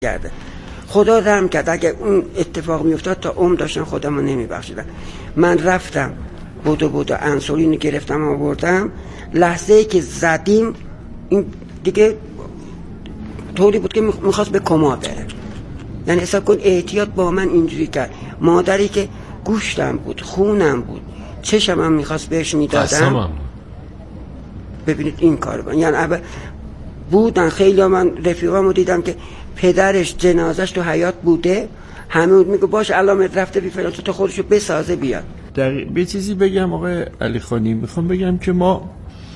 کرده. خدا رحم کرد، اگه اون اتفاق میافتاد تا عمر داشتن خودمو نمیبخشیدن. من رفتم بودو انسولین گرفتم آوردم، لحظه ای که زدیم این دیگه طوری بود که میخواست به کما بره. یعنی حساب کن احتیاط با من اینجوری کرد. مادری که گوشتم بود، خونم بود، چشم هم میخواست بهش میدادم. ببینید این کار بود. یعنی اول بودن خیلی ها، من رفیقامو دیدم که پدرش جنازش تو حیات بوده، همه میگه باش علامت رفته بی فلان تو خودشو بسازه بیاد. به چیزی بگم آقای علیخانی، میخوام بگم که ما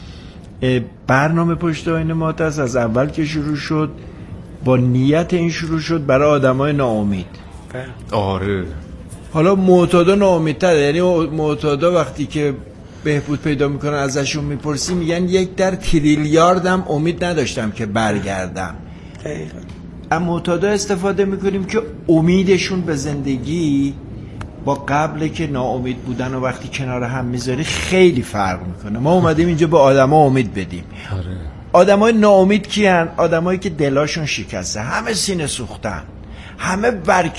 برنامه پشت آینه معتز از اول که شروع شد با نیت این شروع شد برای آدمای ناامید. آره. حالا معتادا ناامیدتره، یعنی معتادا وقتی که بهبود پیدا میکنن ازشون میپرسی میگن 1 در تریلیاردم امید نداشتم که برگردم. اما معتادا استفاده میکنیم که امیدشون به زندگی با قبل که ناامید بودن و وقتی کنار هم میذاری خیلی فرق میکنه. ما اومدیم اینجا به آدما امید بدیم. آره. آدمای ناامید کیان؟ آدمایی که دلاشون شکسته، همه سینه سوختن، همه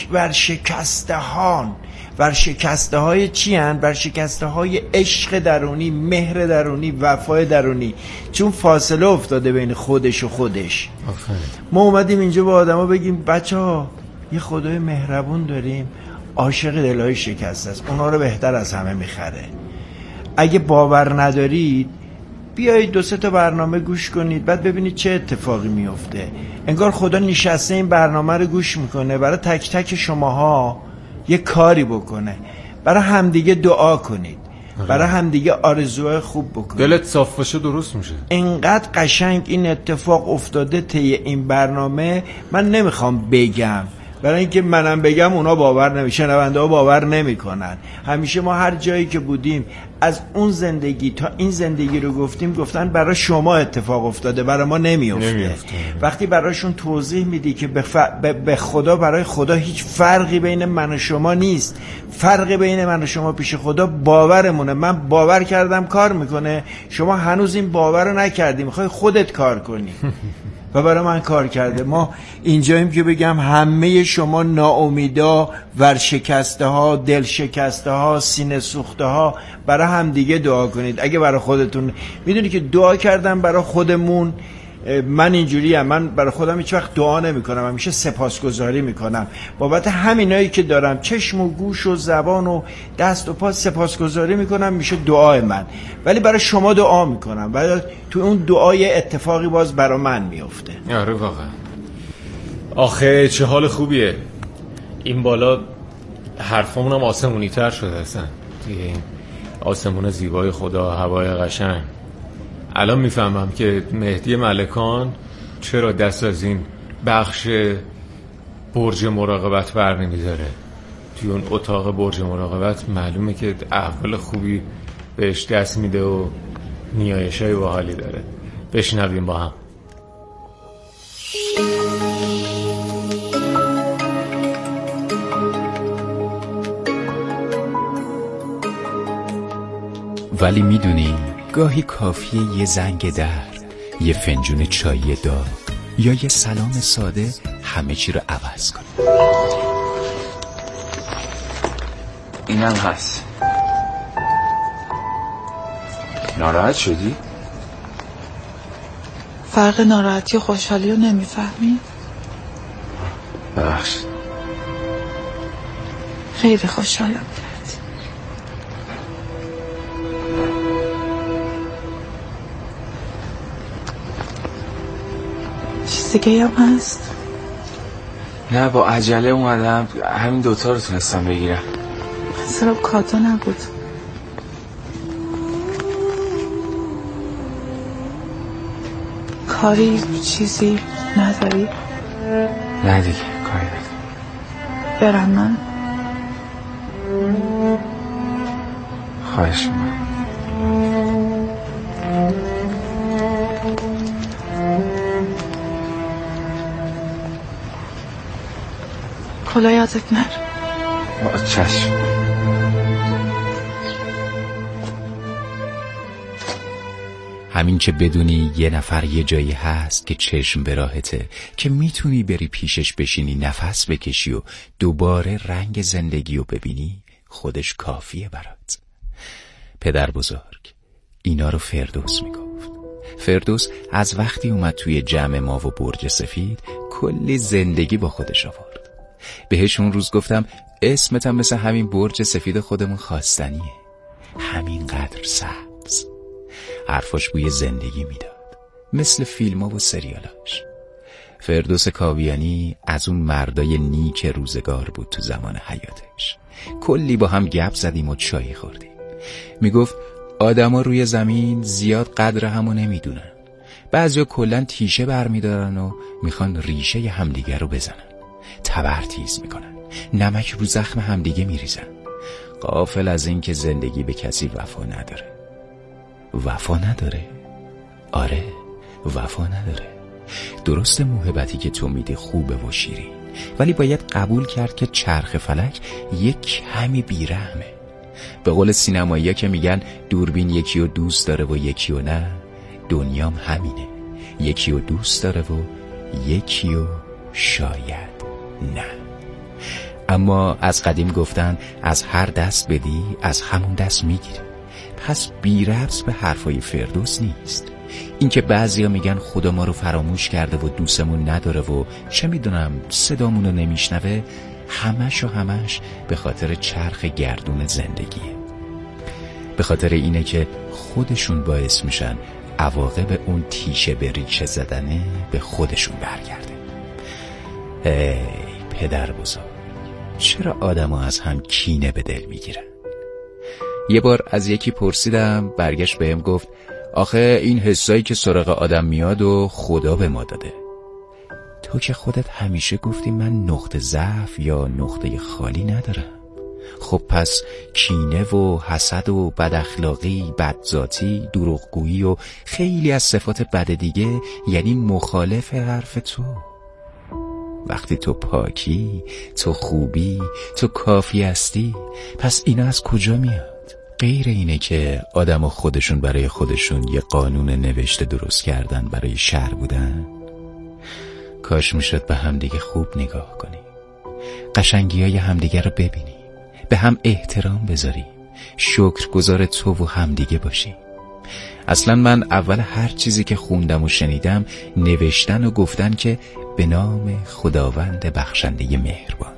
ورشکستهان. ورشکسته های چی هن؟ ورشکسته های عشق درونی، مهر درونی، وفای درونی، چون فاصله افتاده بین خودش و خودش. ما اومدیم اینجا با آدما بگیم بچه ها یه خدای مهربون داریم، عاشق دلهای شکسته است، اونا رو بهتر از همه میخره. اگه باور ندارید بیایید 2-3 تا برنامه گوش کنید، بعد ببینید چه اتفاقی میفته. انگار خدا نشسته این برنامه رو گوش میکنه برای تک تک شماها یه کاری بکنه. برای همدیگه دعا کنید، برای همدیگه آرزوهای خوب بکنید، دلت صاف باشه درست میشه. اینقدر قشنگ این اتفاق افتاده طی این برنامه. من نمیخوام بگم، برای اینکه منم بگم اونا باور نمیشه، شنونده ها باور نمیکنن. همیشه ما هر جایی که بودیم از اون زندگی تا این زندگی رو گفتن برای شما اتفاق افتاده، برای ما نمیفته. وقتی برایشون توضیح میدی که به خدا، برای خدا هیچ فرقی بین من و شما نیست، فرق بین من و شما پیش خدا باورمونه. من باور کردم کار میکنه، شما هنوز این باور رو نکردی، میخوای خودت کار کنی و برای من کار کرده. ما اینجاییم که بگم همه شما ناامیدا، ورشکسته ها، دل شکسته ها، سینه سوخته ها، برای هم دیگه دعا کنید. اگه برای خودتون میدونی که دعا کردن برای خودمون، من اینجوریم، من برای خودم هیچ وقت دعا نمی کنم، همیشه سپاسگزاری میکنم بابت همینایی که دارم، چشم و گوش و زبان و دست و پا، سپاسگزاری میکنم، میشه دعای من. ولی برای شما دعا میکنم، ولی تو اون دعای اتفاقی باز برای من میفته. آره واقعا. آخه چه حال خوبیه این بالا، حرفمون هم آسمونی تر شده اصلا دیگه. این آسمون زیبای خدا، هوای قشنگ. الان میفهمم که مهدی ملکان چرا دست از این بخش برج مراقبت بر نمیداره. توی اون اتاق برج مراقبت معلومه که احوال خوبی بهش دست میده و نیایشای باحالی داره. بشنویم با هم. ولی میدونی گاهی کافیه یه زنگ در، یه فنجون چای داغ یا یه سلام ساده همه چی رو عوض کنه. اینم هست. ناراحت شدی؟ فرق ناراحتی و خوشحالی رو نمیفهمی؟ ببخشید. خیلی خوشحالم. دیگه هم هست؟ نه با عجله اومدم، همین دوتا رو تونستم بگیرم. سرم کادو نبود. کاری چیزی نداری؟ نه دیگه کاری نداری. برم من؟ خواهش من. کلا یادت نره. چشم. همین که بدونی یه نفر یه جایی هست که چشم به راهته، که میتونی بری پیشش بشینی، نفس بکشی و دوباره رنگ زندگی رو ببینی، خودش کافیه برات. پدر بزرگ اینا رو فردوس میگفت. فردوس از وقتی اومد توی جمع ما و برج سفید کلی زندگی با خودش آورد. بهش اون روز گفتم اسمتم مثل همین برج سفید خودمون خواستنیه، همینقدر سبز. حرفاش بوی زندگی میداد، مثل فیلم‌ها و سریالاش. فردوس کاویانی از اون مردای نیک روزگار بود. تو زمان حیاتش کلی با هم گپ زدیم و چای خوردیم. میگفت آدما روی زمین زیاد قدر همو نمیدونن. بعضیا کلن تیشه برمیدارن و میخوان ریشه همدیگه رو بزنن، تبرتیز میکنن، نمک رو زخم همدیگه میریزن، غافل از این که زندگی به کسی وفا نداره. وفا نداره؟ آره، وفا نداره. درست محبتی که تو میدی خوبه و شیرین، ولی باید قبول کرد که چرخ فلک یک کمی بیرحمه. به قول سینمایی‌ها که میگن دوربین یکی رو دوست داره و یکی رو نه، دنیام همینه، یکی رو دوست داره و یکی رو شاید نه. اما از قدیم گفتن از هر دست بدی از همون دست میگیری. پس بی‌ربط به حرفای فردوس نیست. اینکه بعضیا میگن خدا ما رو فراموش کرده و دوستمون نداره و چه میدونم صدامونو نمیشنوه، همش به خاطر چرخ گردون زندگیه. به خاطر اینه که خودشون باعث میشن عواقب اون تیشه به ریشه زدنه به خودشون برگرده. ای پدر بزرگ، چرا آدم‌ها از هم کینه به دل میگیرن؟ یه بار از یکی پرسیدم، برگشت بهم گفت آخه این حسایی که سراغ آدم میاد و خدا به ما داده. تو که خودت همیشه گفتی من نقطه ضعف یا نقطه خالی ندارم. خب پس کینه و حسد و بد اخلاقی، بدذاتی، دروغگویی و خیلی از صفات بد دیگه یعنی مخالف حرف تو. وقتی تو پاکی، تو خوبی، تو کافی هستی، پس اینا از کجا میاد؟ غیر اینه که آدم خودشون برای خودشون یه قانون نوشته درست کردن برای شر بودن. کاش میشد به همدیگه خوب نگاه کنیم، قشنگیای همدیگه رو ببینیم، به هم احترام بذاریم، شکرگزار تو و همدیگه باشیم. اصلا من اول هر چیزی که خوندم و شنیدم نوشتن و گفتن که به نام خداوند بخشنده مهربان.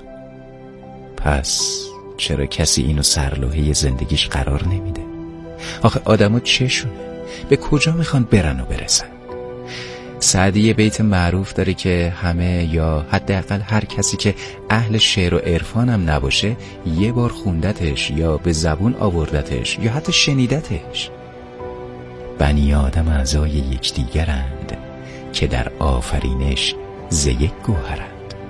پس چرا کسی اینو سرلوحه زندگیش قرار نمیده؟ آخه آدم‌ها چشونه؟ به کجا میخوان برن و برسن؟ سعدی بیت معروف داره که همه یا حداقل هر کسی که اهل شعر و عرفان هم نباشه یه بار خوندتش یا به زبون آوردتش یا حتی شنیدتش. بنی آدم اعضای یکدیگرند که در آفرینش ز یک گوهرند.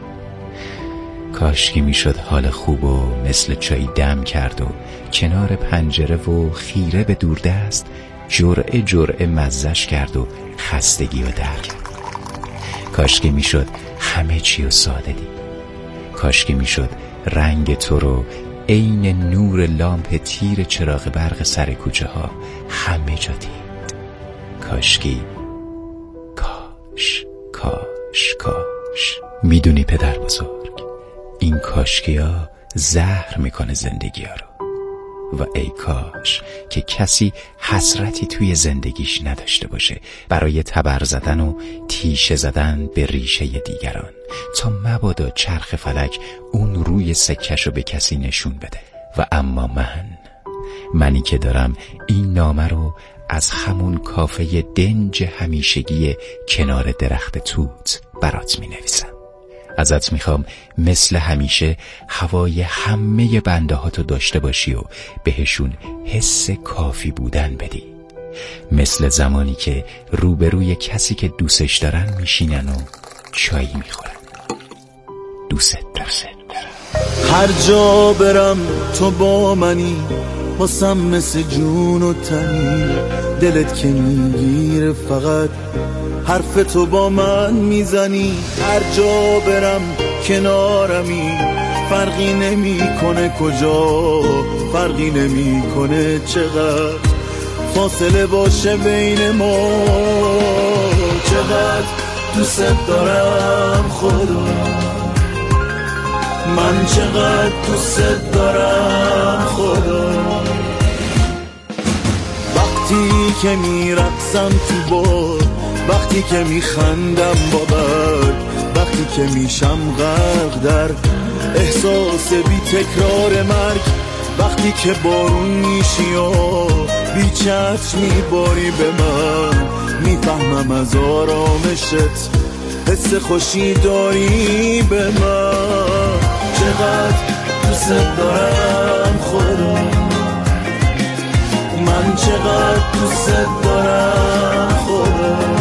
کاش که میشد حال خوب و مثل چای دم کرد و کنار پنجره و خیره به دوردست جرعه جرعه مزش کرد و خستگی رو در کرد. کاش که میشد همه چی رو ساده دید. کاش که میشد رنگ تو رو عین نور لامپ تیر چراغ برق سر کوچه ها همه جا دید. کاشکی، کاش. میدونی پدر بزرگ، این کاشکی ها زهر میکنه زندگی ها رو. و ای کاش که کسی حسرتی توی زندگیش نداشته باشه برای تبر زدن و تیشه زدن به ریشه دیگران، تا مبادا چرخ فلک اون روی سکش رو به کسی نشون بده. و اما منی که دارم این نامه رو از همون کافه دنج همیشگی کنار درخت توت برات می نویسم. ازت میخوام مثل همیشه هوای همه بنده ها تو داشته باشی و بهشون حس کافی بودن بدی، مثل زمانی که روبروی کسی که دوستش دارن میشینن و چای میخورن. دوست دارم. هر جا برم تو با منی، واسم مثل جون و تنی، دلت که میگیره فقط حرف تو با من میزنی. هر جا برم کنارمی، فرقی نمیکنه کجا، فرقی نمیکنه چقدر، فاصله باشه بین ما. چقدر دوست دارم خدا، من چقدر دوست دارم خدا. وقتی که میرقصم تو باد، وقتی که میخندم با برگ، وقتی که میشم غرق در احساس بی تکرار مرگ، وقتی که بارون میشی و بی چتر میباری به من، میفهمم از آرامشت حس خوشی داری به من. چقدر دوست دارم خدا، من چقدر دوست دارم خدا.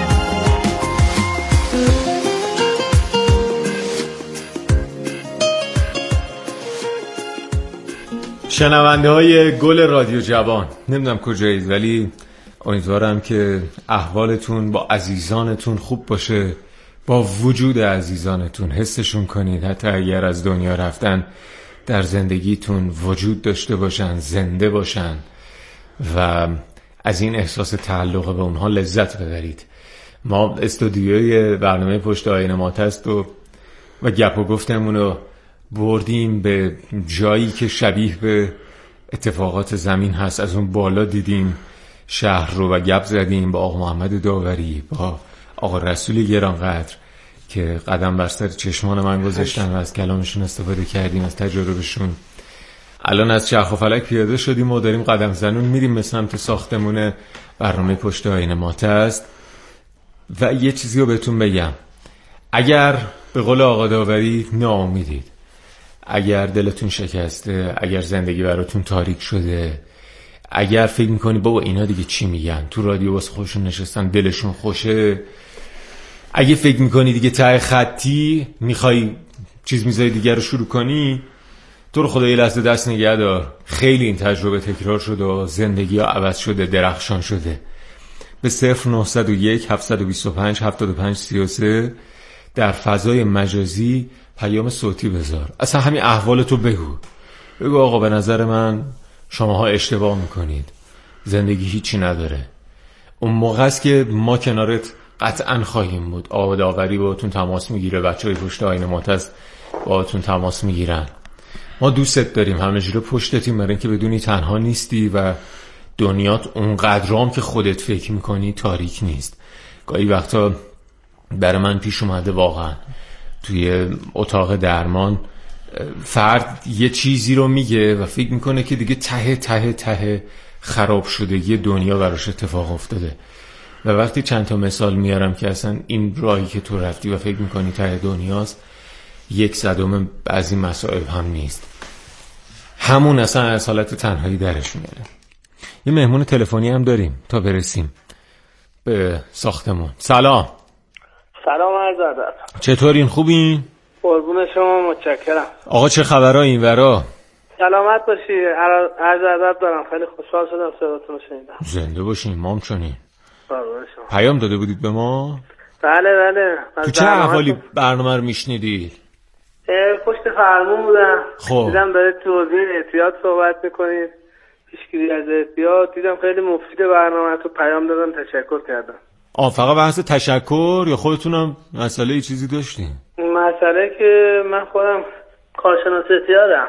شنونده های گل رادیو جوان، نمیدونم کجایید ولی امیدوارم که احوالتون با عزیزانتون خوب باشه، با وجود عزیزانتون حسشون کنید، حتی اگر از دنیا رفتن در زندگیتون وجود داشته باشن، زنده باشن و از این احساس تعلق به اونها لذت ببرید. ما استودیوی برنامه پشت آینه ماتست و گپ و گفتمون رو بردیم به جایی که شبیه به اتفاقات زمین هست. از اون بالا دیدیم شهر رو و گپ زدیم با آقا محمد داوری، با آقا رسول گرانقدر که قدم بر سر چشمان من گذاشتن و از کلامشون استفاده کردیم، از تجربهشون. الان از چرخ و فلک پیاده شدیم و داریم قدم زنون میریم به سمت ساختمون برنامه پشت آینه ماتست. و یه چیزی رو بهتون بگم، اگر به قول آقا داوری ناامیدید، اگر دلتون شکسته، اگر زندگی براتون تاریک شده، اگر فکر میکنی بابا اینا دیگه چی میگن، تو رادیو واسه خودشون نشستن دلشون خوشه، اگه فکر میکنی دیگه ته خطی میخوای چیز میذاری دیگه رو شروع کنی، تو رو خدا یه لحظه دست نگه دار. خیلی این تجربه تکرار شده و زندگی ها عوض شده، درخشان شده. به 0901 725 75 33 در فضای مجازی پیام صوتی بذار، اصلا همین احوالتو بگو آقا به نظر من شماها اشتباه میکنید، زندگی هیچی نداره. اون موقع است که ما کنارت قطعا خواهیم بود. آقا داوری باهاتون تماس میگیره، بچهای پشت آینه ماتست باهاتون تماس میگیرن. ما دوستت داریم، همه رو پشتتیم، برای اینکه بدونی تنها نیستی و دنیات اونقدرام که خودت فکر میکنی تاریک نیست. گاهی وقتا برای من پیش اومده واقعا توی اتاق درمان فرد یه چیزی رو میگه و فکر میکنه که دیگه ته ته ته خراب شده، یه دنیا براش اتفاق افتاده. و وقتی چند تا مثال میارم که اصلا این راهی که تو رفتی و فکر میکنی ته دنیاست 1/100 از این مسائل هم نیست، همون اصلا از حالت تنهایی درش میاره. یه مهمون تلفنی هم داریم تا برسیم به ساختمون. سلام عرض ادب. چطورین؟ خوبین؟ قربون شما، متشکرم. آقا چه خبرها این ورا؟ سلامت باشی. عرض ادب دارم. خیلی خوشحال شدم صداتون رو شنیدم. زنده باشین. مام چونین؟ قربون شما. پیام داده بودید به ما؟ بله. تو چه احوالی برنامه رو میشنیدی؟ پشت فرمون بودم. خب دیدم دارید تو حوزه اعتیاد صحبت میکنید، پیشگیری از اعتیاد. دیدم خیلی مفید برنامه، تو پیام دادم، تشکر کردم. فقط بحث تشکر یا خودتونم مسئله چیزی داشتین؟ مسئله که من خودم کارشناس اعتیادم.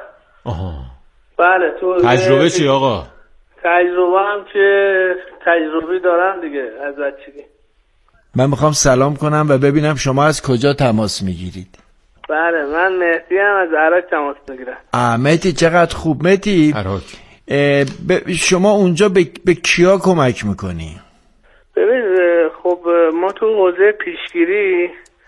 بله. تو تجربه چی آقا؟ تجربه هم که تجربی دارم دیگه از بچگی. من میخوام سلام کنم و ببینم شما از کجا تماس میگیرید. بله، من مهدی هم از عراق تماس میگیرم. مهدی چقدر خوب. مهدی شما اونجا به کیا کمک میکنی؟ ببین خب ما تو حوزه پیشگیری،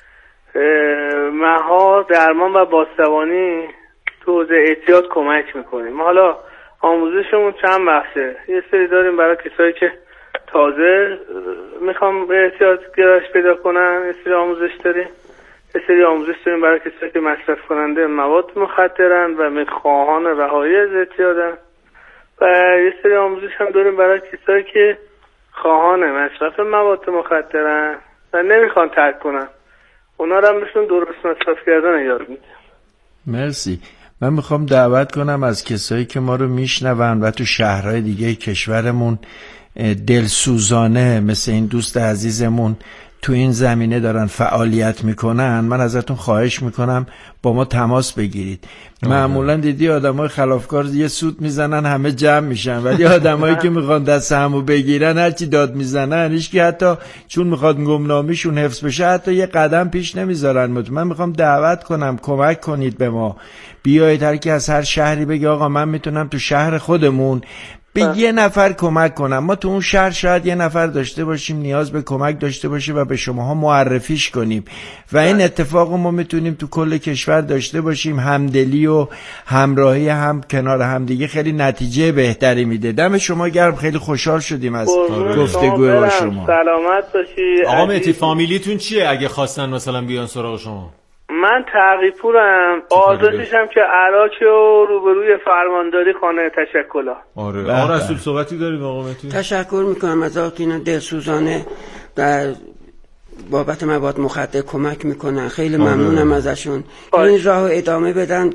مهار، درمان و بازتوانی تو حوزه اعتیاد کمک میکنیم. حالا آموزشمون چند بخشه. یه سری داریم برای کسایی که تازه میخوام به اعتیاد گرایش پیدا کنن، یه سری آموزش داریم. یه سری آموزش داریم برای کسایی که مصرف کننده مواد مخدرن و میخواهان رهایی از اعتیادن، و یه سری آموزش هم داریم برای کسایی که خواهان مصرف مواد مخدرن و نمیخوان ترک کنن. اونا رو هم بهشون درست مصرف کردن یاد میدیم. مرسی. من میخوام دعوت کنم از کسایی که ما رو میشنون و تو شهرهای دیگه کشورمون دلسوزانه مثل این دوست عزیزمون تو این زمینه دارن فعالیت میکنن، من ازتون خواهش میکنم با ما تماس بگیرید. معمولا دیدی آدمای خلافکار یه سود میزنن همه جمع میشن، ولی آدمایی که میخوان دست همو بگیرن هرچی داد میزنن هیچکی حتی چون میخواد گمنامیشون حفظ بشه حتی یه قدم پیش نمیذارن. من میخوام دعوت کنم کمک کنید به ما، بیایید هر کی از هر شهری بگه آقا من میتونم تو شهر خودمون به یه نفر کمک کنم. ما تو اون شهر شاید یه نفر داشته باشیم نیاز به کمک داشته باشه و به شماها معرفیش کنیم و این اتفاق ما میتونیم تو کل کشور داشته باشیم. همدلی و همراهی هم کنار هم دیگه خیلی نتیجه بهتری میده. دم شما گرم، خیلی خوشحال شدیم از گفتگو با شما. سلامت باشی. آقا مهدی فامیلیتون چیه اگه خواستن مثلا بیان سراغ شما؟ من تقی‌پورم، آدرسشم که عراق و روبروی فرمانداری خانه تشکلا. آره آقا رسول صحبتی دارید آقا مهدی؟ تشکر میکنم از آقایون دلسوزانه در بابت مواد مخدر کمک میکنن، خیلی ممنونم ازشون. این راهو ادامه بدن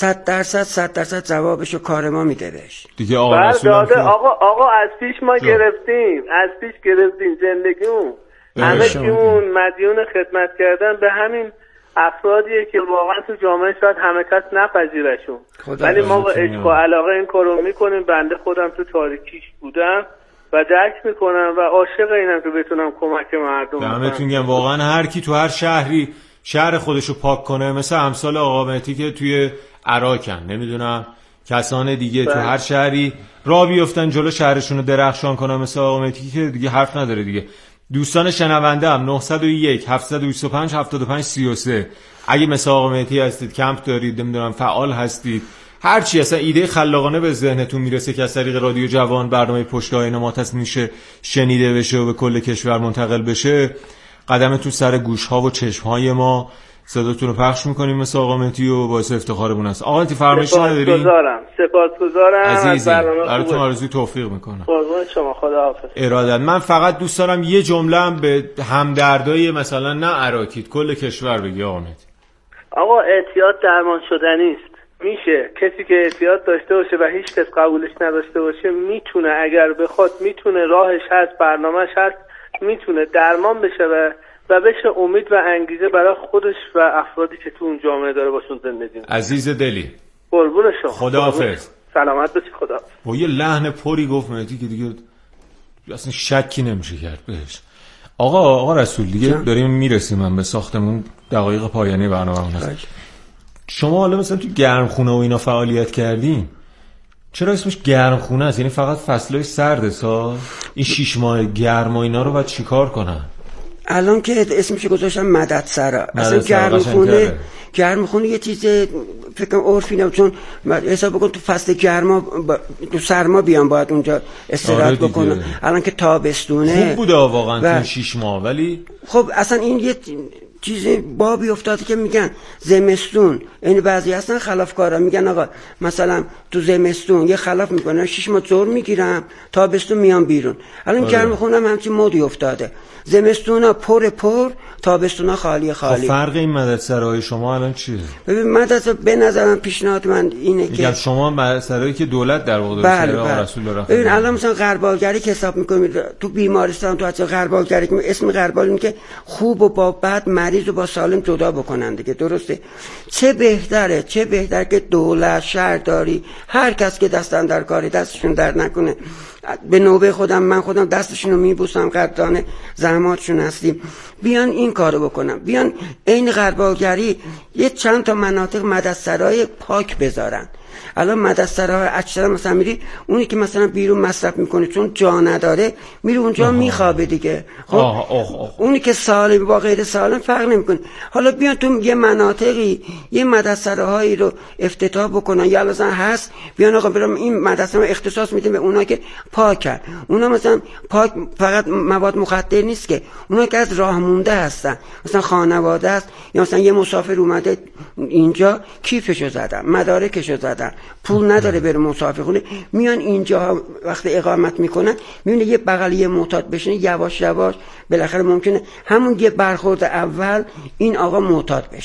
100% جوابشو کار ما میده بهش دیگه. آقا رسول آقا از پیش ما گرفتیم زندگیمون همه کیمون مدیون خدمت کردن به همین افرادیه که واقعا تو جامعه شاید همه کس نپذیرشون، ولی ما با عشق و علاقه این کارو میکنیم. بنده خودم تو تاریکیش بودم و درک میکنم و عاشق اینم که بتونم کمک مردم کنم. دمتون گرم. واقعا هر کی تو هر شهری شهر خودشو پاک کنه، مثل امثال آقا مهدی که توی عراقن، نمیدونم کسان دیگه تو هر شهری راه بیفتن جلو شهرشون رو درخشان کنن مثل آقا مهدی که دیگه حرف نداره دیگه. دوستان شنونده هم 901 725 75 33 اگه مثل آقا مهدی هستید، کمپ دارید، نمیدونم فعال هستید، هر چی اصلا ایده خلاقانه به ذهنتون میرسه که از طریق رادیو جوان برنامه پشت آینه ما تصل میشه شنیده بشه و به کل کشور منتقل بشه، قدمتون سر گوش‌ها و چشم‌های ما، صداتون رو پخش میکنیم مثل آقا مهدی و باعث افتخارمون است. آقا مهدی فرمایش نداری؟ سپاسگزارم عزیزی، براتون آرزوی توفیق میکنم. قربون شما، خداحافظ. ارادت. من فقط دوست دارم یه جمله هم به همدردای مثلا نه عراقیت کل کشور بگی آقا مهدی. آقا اعتیاد درمان شدنی است. میشه کسی که اعتیاد داشته باشه و هیچ کس قبولش نداشته باشه میتونه، اگر بخواد میتونه، راهش هست، برنامه‌اش هست، میتونه درمان بشه و بشه امید و انگیزه برای خودش و افرادی که تو اون جامعه داره باشون زندگی می‌کنه. عزیز دلی، قربون شما. خداحافظ. سلامت باشی. خدا. با یه لحن پری گفت مهدی که دیگه اصلا شکی نمیشه کرد بهش. آقا رسول دیگه داریم میرسیم من به ساختمون، دقایق پایانی برنامه‌مون هست. شما حالا مثلا تو گرمخونه و اینا فعالیت کردین، چرا اسمش گرمخونه است؟ یعنی فقط فصلای سرده سال این 6 ماه گرم و اینا رو باید چیکار کنن؟ الان که اسمش گذاشتم مدد سرا، اصلا گرمخونه یه چیز فکر کنم عرفی نه، چون حساب بکن تو فصل گرما تو سرما بیان باید اونجا استراحت بکنن. الان که تابستونه خوب بوده واقعا تو 6 ماه، ولی خب اصلا این یه چیز بابی افتاده که میگن زمستون، یعنی بعضی هستن خلافکارا میگن آقا مثلا تو زمستون یه خلاف میکنن 6 ماه زور میگیرم، تابستون میام بیرون. الان گرمخونه هم همچین مودی افتاده، زمستونا پر تابستونا خالی. فرق این مدرسه‌های شما الان چیه؟ ببین مدرسه به نظرم پیشنهاد من اینه که شما مدرسه‌ای که دولت در واقع داره رسول الله. ببین الان مثلا غربالگری که حساب می‌کنید تو بیمارستان، تو حتی غربالگری که اسم غربال اینه که خوب و با بد، مریض و با سالم جدا بکنن دیگه، درسته؟ چه بهتره که دولت، شهرداری، هر کس که دستن در کاری دستشون در نکنه. به نوبه من خودم دستشون رو میبوسم، قدردان زحماتشون هستیم، بیان این کارو بکنم، بیان این غربالگری یه چند تا مناطق مدرسه‌های پاک بذارن. الان مدرسه‌های اکثرا مثلا میری اونی که مثلا بیرون مصرف میکنه چون جا نداره میره اونجا میخوابه دیگه. خب اونی که سالم با غیر سالم فرق نمیکنه. حالا بیان تو یه مناطقی یه مدرسه‌هایی رو افتتاح بکنن، یا مثلا هست بیان آقا برام این مدرسه رو اختصاص میدیم به اونا که پاکن. اونا مثلا پاک فقط مواد مخدر نیست که، اونا که از راه مونده هستن، مثلا خانواده است یا مثلا یه مسافر اومده اینجا کیفشو زدن، مدارکشو زدن، پول نداره بره مسافرخونه، میان اینجا وقت اقامت میکنن، میونه یه بغلی معتاد بشینه، یواش یواش بالاخره ممکنه همون یه برخورد اول این آقا معتاد بشه.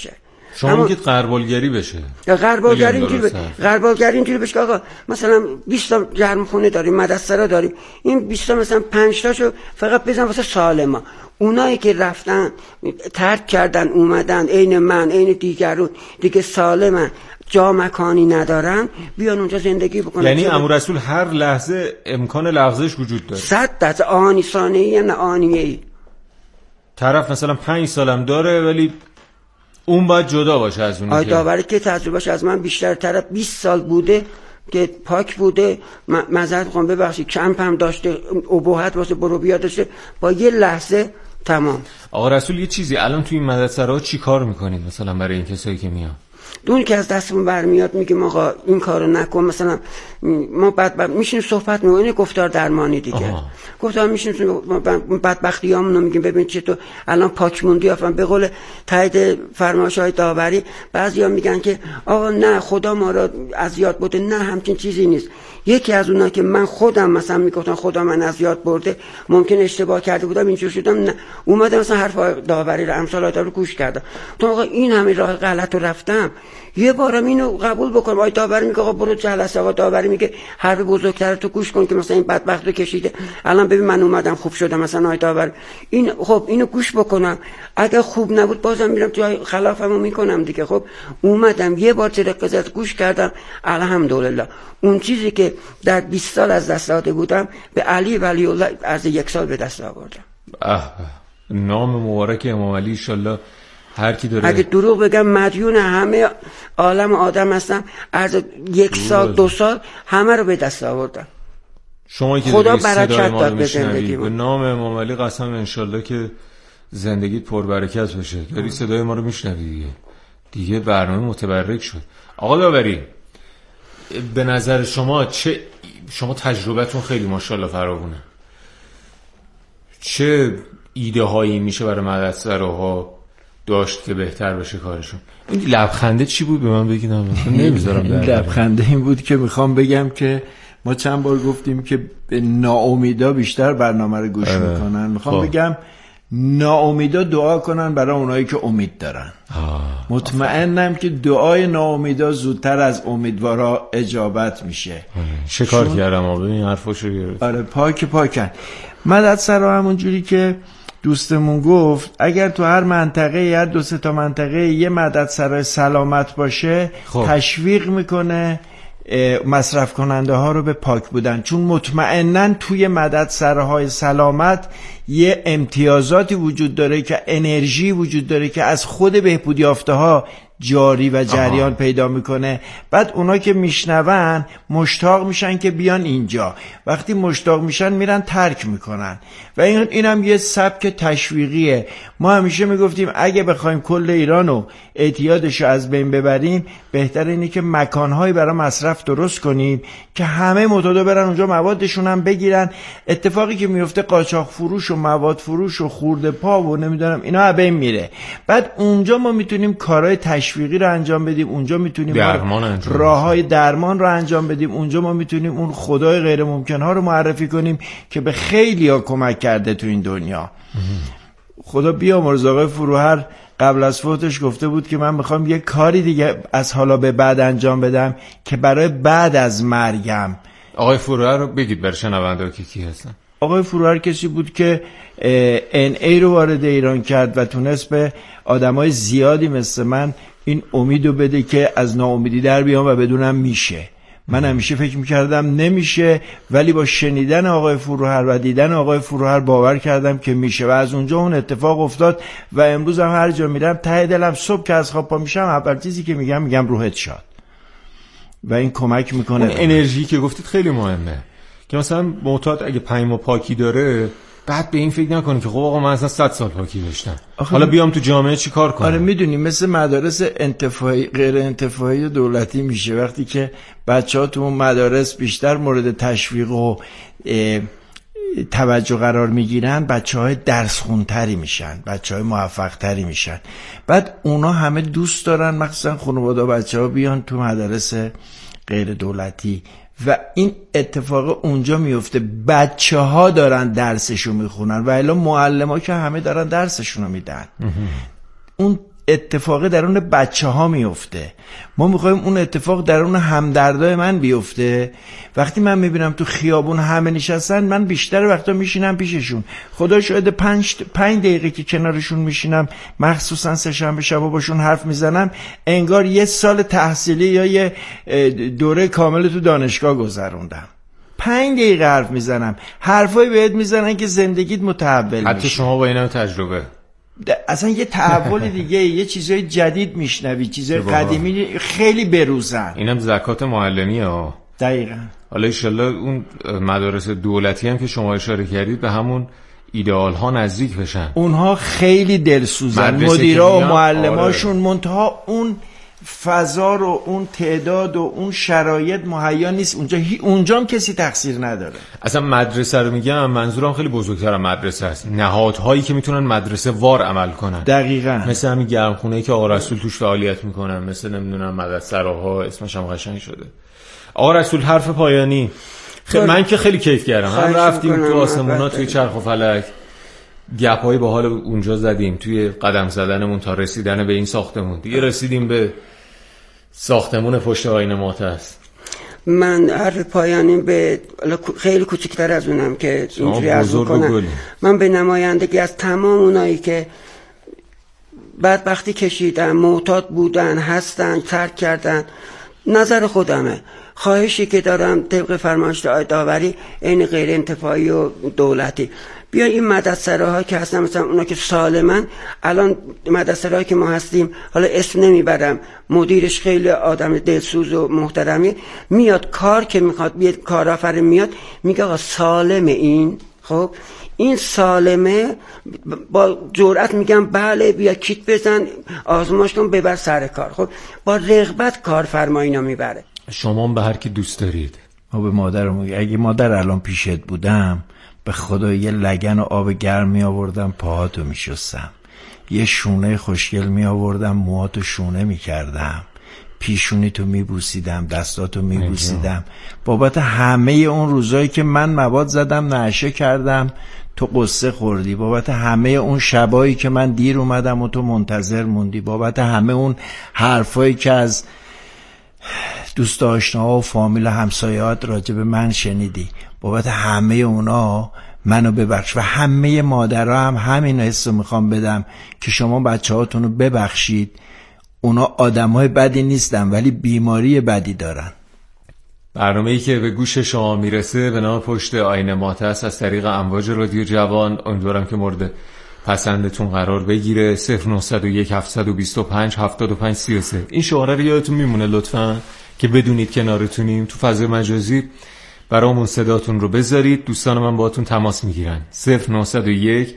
شما میگید غربالگری بشه. غربالگری اینجوری بشه که آقا مثلا 20 تا گرمخونه داریم، مدرسه داریم، این 20 تا مثلا 5 تاشو فقط بزن واسه سالما. اونایی که رفتن ترک کردن اومدن عین من عین دیگرون دیگه سالمن، جا مکانی ندارن، بیان اونجا زندگی بکنن. یعنی عمو رسول هر لحظه امکان لغزش وجود داره. 100% آنی ثانیه‌ای نه آنیه‌ای. طرف مثلا 5 سالم داره ولی اون باید جدا باشه از اون. داوری که تجربهش از من بیشتر، طرف 20 سال بوده که پاک بوده، معذرت میخوام ببخشید کمپ هم داشته، ابهت واسه برو بیا داشته، با یه لحظه تمام. آقا رسول یه چیزی الان توی این مدرسه‌ها چی کار میکنید مثلا برای این کسایی که میان؟ اون که از دستمون برمیاد میگیم آقا این کارو نکن، مثلا ما بعد میشیم صحبت میکنیم، گفتار درمانی دیگه. گفتار میشیم بدبختیامونو میگیم ببین چطور الان پاک موندی. افن به قول تایید فرمایش‌های داوری بعضیا میگن که آقا نه خدا ما را اذیت برده، نه همچین چیزی نیست. یکی از اونها که من خودم مثلا میگفتن خدا من اذیت برده، ممکن اشتباه کرده بودم اینجوری شدم، نه اومدم مثلا حرف داوری رو امثال رو گوش کردم، تو آقا این همه راه غلط رو رفتم یه بارم اینو قبول بکنم. آقا داوری میگه آقا برو جلسه، آقا داوری میگه حرف بزرگتر تو گوش کن که مثلا این بدبخت رو کشیده، الان ببین من اومدم خوب شدم مثلا. آقا داوری این خب اینو گوش بکنم، اگه خوب نبود بازم میرم تو خلافمو میکنم دیگه. خب اومدم یه بار تلقزت گوش کردم، الحمدلله اون چیزی که در 20 سال از دست داده بودم به علی ولی الله از 1 سال به دست آوردم. نام مبارک امام علی ان شاء الله هر کی داره. اگه دروغ بگم مدیون همه عالم آدم هستم، از 1 سال 2 سال همه رو به دست آوردم. شما که خدا برکت داد به زندگی به نام امام علی قسم ان شاء الله که زندگیت پربرکت بشه. داری صدای ما رو میشنوی دیگه برنامه متبرک شد. آقا داوری به نظر شما تجربتون خیلی ماشاءالله فراوونه، چه ایده هایی میشه برای مدرسه‌ها داشت که بهتر بشه کارشون؟ این لبخنده چی بود به من بگید؟ نمیذارم. این لبخنده این بود که میخوام بگم که ما چند بار گفتیم که به ناامیدا بیشتر برنامه رو گوش میکنن. میخوام بگم ناامیدا دعا کنن برای اونایی که امید دارن. مطمئنم که دعای ناامیدا زودتر از امیدوارا اجابت میشه. چه کار کردم ببین حرفاشو گرفت. آره پاکن. مددسرا همون جوری که دوستمون گفت اگر تو هر منطقه یا 2-3 تا منطقه یه مددسرای سلامت باشه تشویق میکنه مصرف کننده ها رو به پاک بودن، چون مطمئناً توی مددسرهای سلامت یه امتیازاتی وجود داره که انرژی وجود داره که از خود بهبود یافته ها جاری و جریان پیدا میکنه. بعد اونا که میشنون مشتاق میشن که بیان اینجا، وقتی مشتاق میشن میرن ترک میکنن و اینم یه سبک تشویقیه. ما همیشه میگفتیم اگه بخوایم کل ایرانو اعتیادشو از بین ببریم بهتر اینه که مکانهایی برای مصرف درست کنیم که همه معتادا برن اونجا موادشون هم بگیرن. اتفاقی که میفته قاچاق فروش و مواد فروش و خورده پا و نمیدونم اینا از بین میره. بعد اونجا ما میتونیم کارهای تشویقی رو انجام بدیم، اونجا میتونیم راههای درمان رو انجام بدیم، اونجا ما میتونیم اون خدای غیر ممکن ها رو معرفی کنیم که به خیلی ها کمک کرده تو این دنیا. خدا بیامرز آقای فروهر قبل از فوتش گفته بود که من میخوام یه کاری دیگه از حالا به بعد انجام بدم که برای بعد از مرگم. آقای فروهر رو بگید بر شنونده که کی هستن. آقای فروهر کسی بود که NA رو وارد ایران کرد و تونست به آدمای زیادی مثل من این امیدو بده که از ناامیدی در بیام و بدونم میشه. من همیشه فکر میکردم نمیشه، ولی با شنیدن آقای فروهر و دیدن آقای فروهر باور کردم که میشه و از اونجا اون اتفاق افتاد و امروز هم هر جا میرم ته دلم صبح که از خواب پا میشم اول چیزی که میگم روحت شاد و این کمک میکنه. اون انرژی که گفتید خیلی مهمه که مثلا معتاد اگه 5 ماه پاکی داره بعد به این فکر نکنی که خب آقا من اصلا 100 سال پاکی داشتم حالا بیام تو جامعه چی کار کنم. آره میدونی مثل مدارس انتفاعی غیر انتفاعی دولتی میشه وقتی که بچه‌ها تو اون مدارس بیشتر مورد تشویق و توجه قرار میگیرن، بچه‌های درس خونتری میشن، بچه‌های موفق تری میشن. بعد اونا همه دوست دارن مخصوصا خانواده بچه‌ها بیان تو مدارس غیر دولتی و این اتفاق اونجا میفته. بچه ها دارن درسشو میخونن و الا معلم ها که همه دارن درسشونو میدن. اون اتفاق درون بچه ها میفته. ما میخوایم اون اتفاق درون همدردای من بیفته. وقتی من میبینم تو خیابون همه نشستن، من بیشتر وقتا میشینم پیششون. خدا شاید 5 دقیقه که کنارشون میشینم، مخصوصا سه‌شنبه شبا باشون حرف میزنم، انگار یه سال تحصیلی یا یه دوره کامل تو دانشگاه گذروندم. 5 دقیقه حرف میزنم، حرفایی بهت میزنن که زندگیت متحول میشه. حتی شما با اینم تجربه اصلا یه تحول دیگه، یه چیزای جدید میشنوی، چیزای قدیمی خیلی بروزن. اینم زکات معلمی ها. دقیقاً. حالا انشالله اون مدارس دولتی هم که شما اشاره کردید به همون ایدئال ها نزدیک بشن. اونها خیلی دلسوزن، مدیرا و معلماشون. آره. منتها اون فضا رو، اون تعداد و اون شرایط مهیا نیست اونجا هم کسی تقصیر نداره. اصلا مدرسه رو میگم، منظورم خیلی بزرگتر از مدرسه است. نهادهایی که میتونن مدرسه وار عمل کنن. دقیقاً. مثل همین گرمخونه‌ای که آقا رسول توش فعالیت میکنن، مثل نمیدونم مدرسه‌ها، اسمش هم قشنگ شده. آقا رسول حرف پایانی. من که خیلی کیف کردم. هم رفتیم تو آسمونا، توی چرخ و فلک، گپ‌های باحال اونجا زدیم توی قدم زدنمون تا رسیدن به این ساختمون. دیگه رسیدیم به ساختمون پشت آینه ماتست. من حرف پایانی به خیلی کوچکتر از اونم که اینجوری عرض کنم. من به نمایندگی از تمام اونایی که بدبختی کشیدن، معتاد بودن، هستن، ترک کردن، نظر خودمه، خواهشی که دارم طبق فرمایش داوری این غیر انتفاعی و دولتی، بیان این مدرسه‌ها که هستن، مثلا اونا که سالمن، الان مدرسه‌هایی که ما هستیم، حالا اسم نمیبرم، مدیرش خیلی آدم دلسوز و محترمی، میاد کار که میخواد بیاد کارآفرین میاد میگه آقا سالمه این، خب این سالمه، با جرأت میگم بله بیا کیت بزن آزمایش کن ببر سر کار. خب با رغبت کارفرما اینا میبره. شما به هر کی دوست دارید. ما به مادرم میگم اگه مادر الان پیشت بودم به خدا یه لگن و آب گرم می آوردم پاهاتو می شستم، یه شونه خوشگل می آوردم موهاتو شونه می کردم، پیشونی تو می بوسیدم، دستاتو می بوسیدم، بابت همه اون روزایی که من مواد زدم نعشه کردم تو قصه خوردی، بابت همه اون شبایی که من دیر اومدم و تو منتظر موندی، بابت همه اون حرفایی که از دوست آشناها و فامیل و همسایه‌هات راجع به من شنیدی، بابت همه اونا منو ببخش. و همه مادرها هم همین حسو میخوام بدم که شما بچه‌هاتون رو ببخشید. اونا آدمای بدی نیستن ولی بیماری بدی دارن. برنامه‌ای که به گوش شما میرسه به نام پشت آینه ماتست از طریق امواج رادیو جوان، امیدوارم که مورد پسندتون قرار بگیره. 0901 725 7533 این شماره رو یادتون میمونه لطفاً که بدونید کنارتونیم. تو فضای مجازی برامون صداتون رو بذارید، دوستان من باهاتون تماس میگیرن. 0901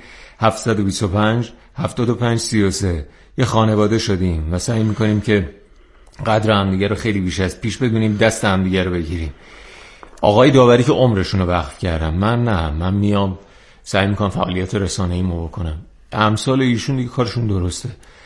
725 7533 یه خانواده شدیم و سعی میکنیم که قدر همدیگه رو خیلی بیش از پیش بدونیم، دست همدیگه رو بگیریم. آقای داوری که عمرشون رو وقف کردم، من میام سعی میکنم فعالیت رسانه‌ایمو بکنم. امثال ایشون دیگه کارشون درسته.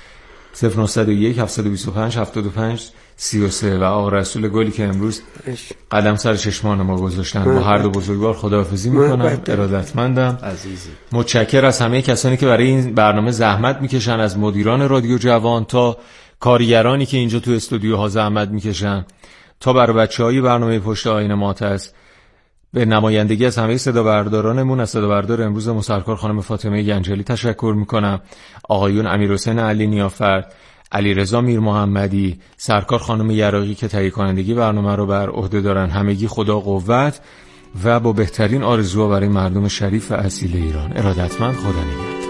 0901 725 75 33 و آقا رسول گلی که امروز قدم سر چشمان ما گذاشتن. با هر دو بزرگوار خداحافظی میکنم. ارادتمندم، عزیزی. متشکر از همه کسانی که برای این برنامه زحمت میکشن، از مدیران رادیو جوان تا کارگرانی که اینجا تو استودیوها زحمت میکشن تا برای بچهای برنامه پشت آینه ماتست. به نمایندگی از همه صدا بردارانمون، از صدا بردار امروز سرکار خانم فاطمه گنجلی تشکر میکنم، آقایون امیرحسین علی نیافر، علیرضا میر محمدی، سرکار خانم یراقی که تهیه کنندگی برنامه رو بر عهده دارن. همگی خدا قوت و با بهترین آرزوها برای مردم شریف و اصیل ایران. ارادتمند، خدا نگهدار.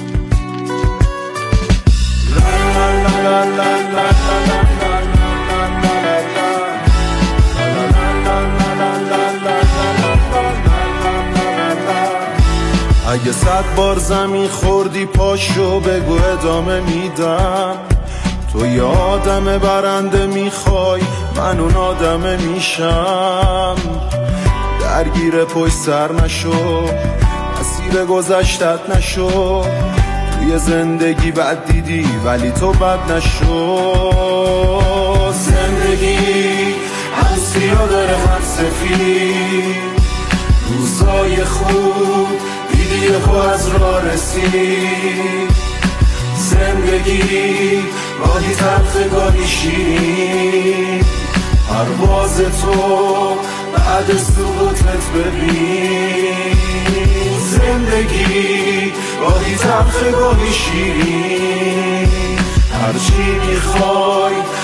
اگه 100 بار زمین خوردی پاشو بگو ادامه میدم. تو یه آدم برنده میخوای، من اون آدم میشم. درگیر پشت سر نشو، مسیر گذشتت نشو. توی زندگی بد دیدی ولی تو بد نشو. زندگی هم سیاه داره هم سفید، روزای خوب دیدی خو از راه رسید. زندگی گاهی تلخ گاهی شیرین، پرواز تو بعد سقوطت ببین. زندگی گاهی تلخ گاهی شیرین، هرچی میخوای